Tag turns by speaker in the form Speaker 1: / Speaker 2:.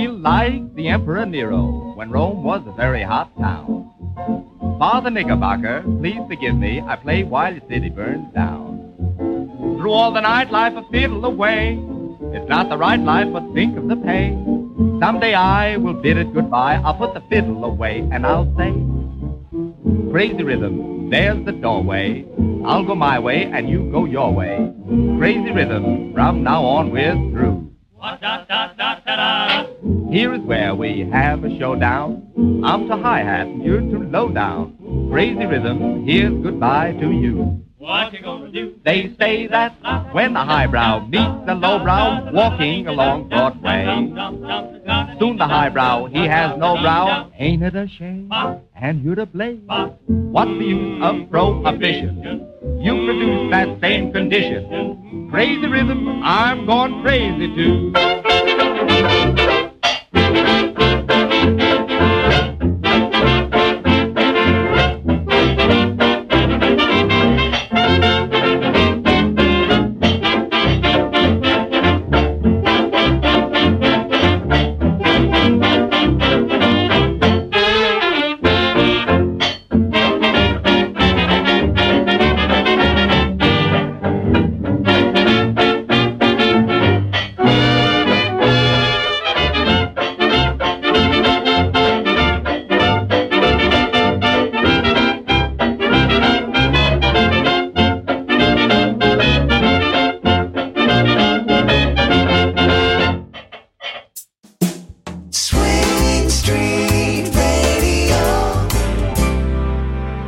Speaker 1: feel like the Emperor Nero when Rome was a very hot town. Father Knickerbocker, please forgive me, I play while your city burns down. Through all the nightlife I fiddle away. It's not the right life, but think of the pay. Someday I will bid it goodbye. I'll put the fiddle away and I'll say, crazy rhythm, there's the doorway. I'll go my way and you go your way. Crazy rhythm, from now on we're through. Here is where we have a showdown. I'm to hi-hat and you're to low-down. Crazy rhythm, here's goodbye to you.
Speaker 2: What you gonna do?
Speaker 1: They say that when the highbrow meets the lowbrow walking along Broadway, soon the highbrow, he has no brow. Ain't it a shame? And you're to blame. What's the use of prohibition? You produce that same condition. Crazy rhythm, I'm gone crazy too.